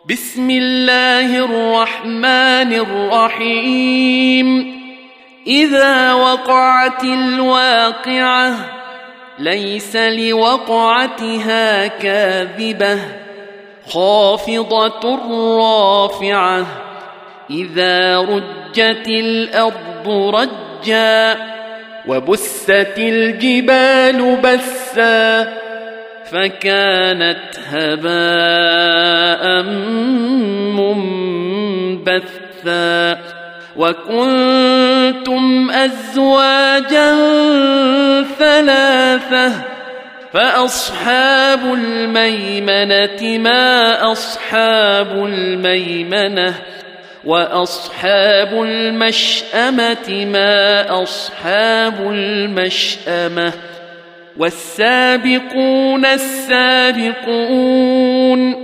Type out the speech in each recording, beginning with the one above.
بسم الله الرحمن الرحيم إذا وقعت الواقعة ليس لوقعتها كاذبة خافضة رافعة إذا رجت الأرض رجا وبست الجبال بسا فكانت هباء منبثا وكنتم أزواجا ثلاثة فأصحاب الميمنة ما أصحاب الميمنة وأصحاب المشأمة ما أصحاب المشأمة والسابقون السابقون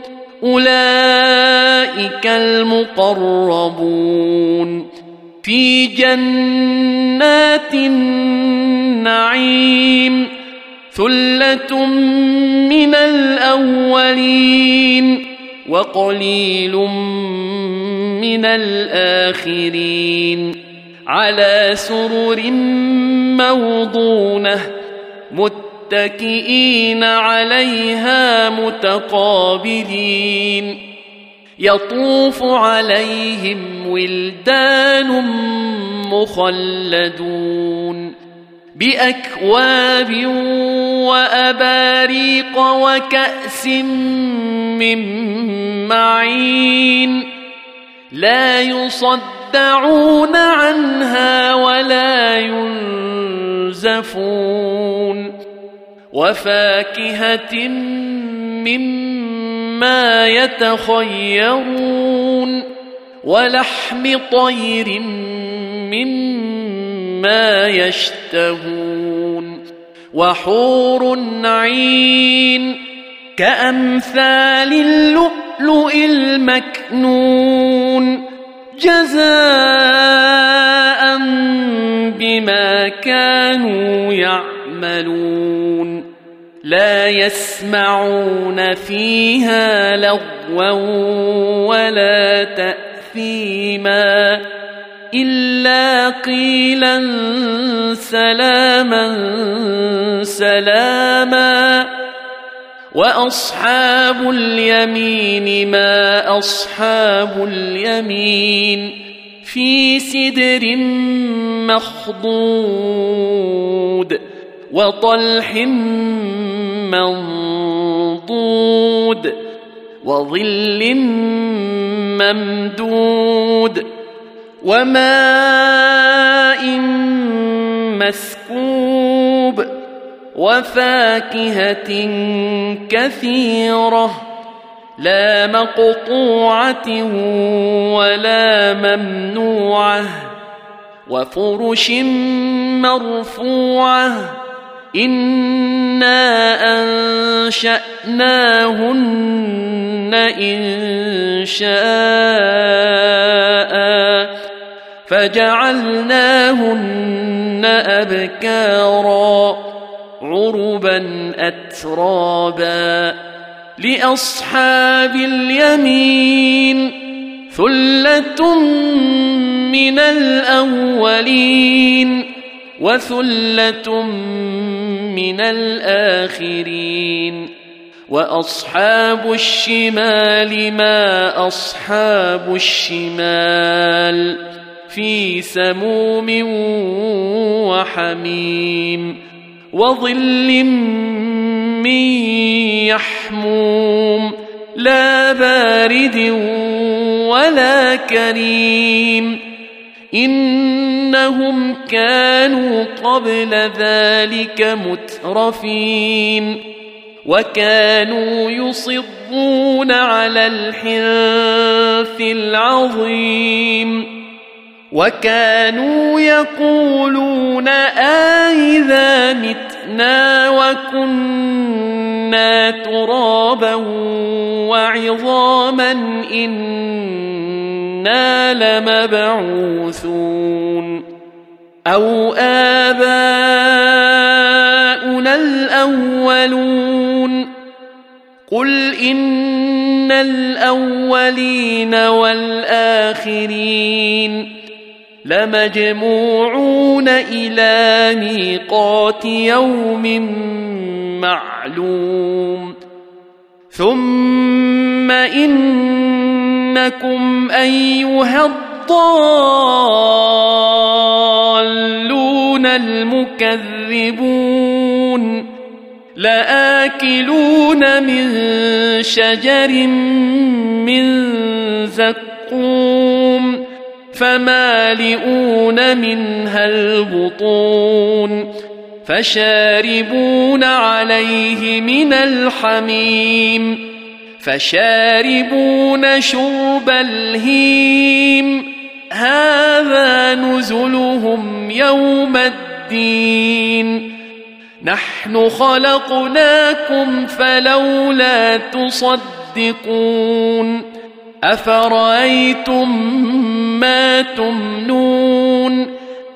أولئك المقربون في جنات النعيم ثلة من الأولين وقليل من الآخرين على سرر موضونة متكئين عليها متقابلين يطوف عليهم ولدان مخلدون بأكواب وأباريق وكأس من معين لا يصدعون عنها ولا ينزفون وفاكهة مما يتخيرون ولحم طير مما يشتهون وحور عين كأمثال اللؤلؤ المكنون جزاء بما كانوا يعملون لا يسمعون فيها لغوا ولا تأثيما إلا قيلا سلاما سلاما وأصحاب اليمين ما أصحاب اليمين في سدر مخضود وطلح منضود وظل ممدود وماء مسكوب وفاكهة كثيرة لا مقطوعة ولا ممنوعة وفرش مرفوعة إنا أنشأناهن إنشاء فجعلناهن أبكارا عربا أترابا لأصحاب اليمين ثلة من الأولين وثلة من الآخرين وأصحاب الشمال ما أصحاب الشمال في سموم وحميم وظل من يحموم لا بارد ولا كريم إنهم كانوا قبل ذلك مترفين وكانوا يصرون على الحنث العظيم وكانوا يقولون أإذا متنا وكنا ترابا وعظاما إنا لمبعوثون أو آباؤنا الأولون قل إن الأولين والآخرين لمجموعون إلى ميقات يوم معلوم ثم إنكم أيها الضالون المكذبون لآكلون من شجر من زقوم فمالئون منها البطون فشاربون عليه من الحميم فشاربون شرب الهيم هذا نزلهم يوم الدين نحن خلقناكم فلولا تصدقون أفرأيتم ما تمنون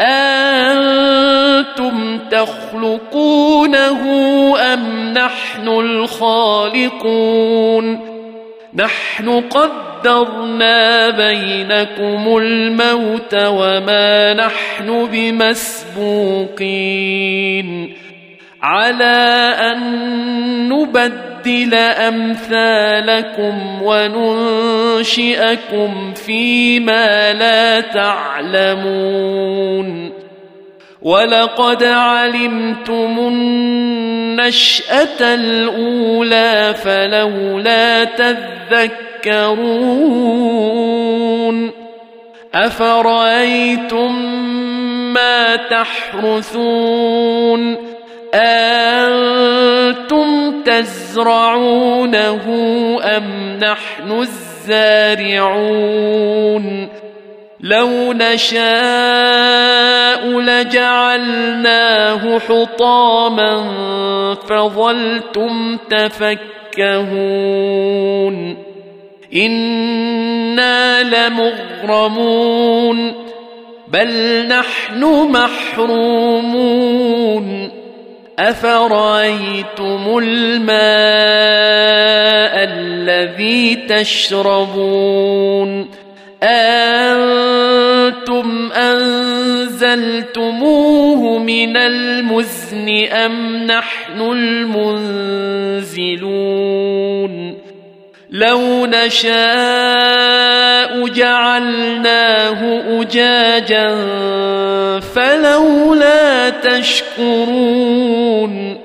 أنتم تخلقونه أم نحن الخالقون نحن قدرنا بينكم الموت وما نحن بمسبوقين على أن نبدل أمثالكم وننشئكم فيما لا تعلمون ولقد علمتم النشأة الأولى فلولا تذكرون أفرأيتم ما تحرثون أنتم تزرعونه أم نحن الزارعون لو نشاء لجعلناه حطاما فظلتم تفكهون إنا لمغرمون بل نحن محرومون أفرأيتم الماء الذي تشربون أنتم أنزلتموه من المزن أم نحن المنزلون لو نشاء جعلناه أجاجا فلولا تشكرون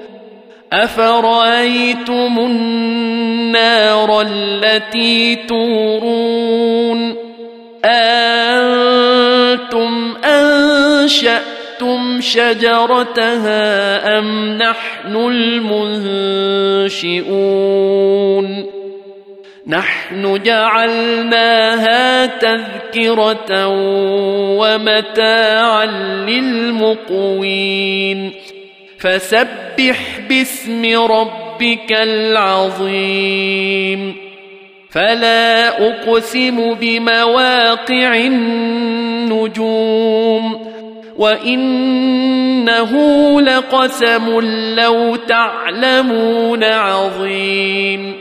أفرأيتم النار التي تورون أنتم أنشأتم شجرتها أم نحن المنشئون نحن جعلناها تذكرة ومتاعا للمقوين فسبح باسم ربك العظيم فلا أقسم بمواقع النجوم وإنه لقسم لو تعلمون عظيم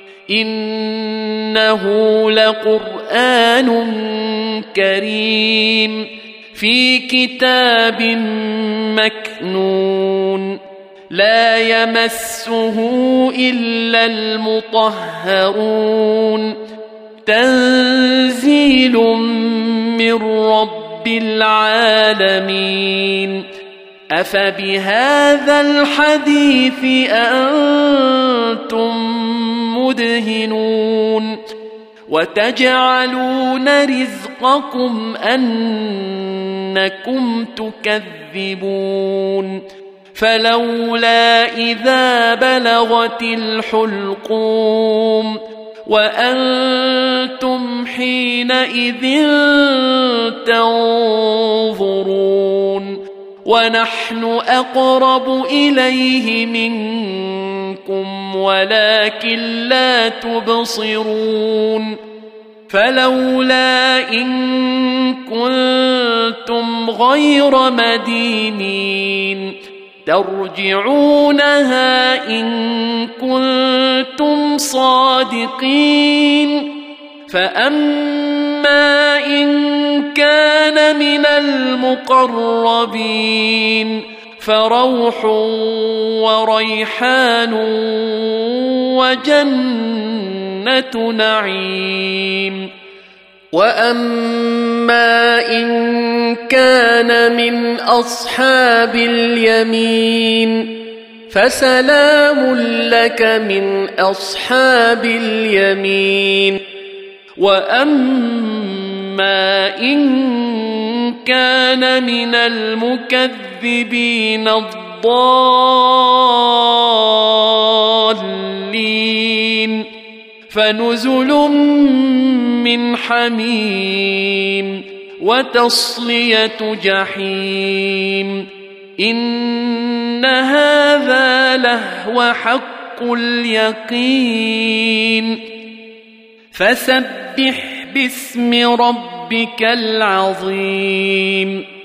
إنه لقرآن كريم في كتاب مكنون لا يمسه إلا المطهرون تنزيل من رب العالمين أفبهذا الحديث أنتم مدهنون وتجعلون رزقكم أنكم تكذبون فلولا إذا بلغت الحلقوم وأنتم حينئذ تنظرون ونحن أقرب إليه منكم ولكن لا تبصرون فلولا إن كنتم غير مدينين ترجعونها إن كنتم صادقين فأما إن كان من المقربين فروح وريحان وجنة نعيم وأما إن كان من أصحاب اليمين فسلام لك من أصحاب اليمين وأما إن كان من المكذبين الضالين فنزل من حميم وتصلية جحيم إن هذا لهو حق اليقين فسبح باسم ربك العظيم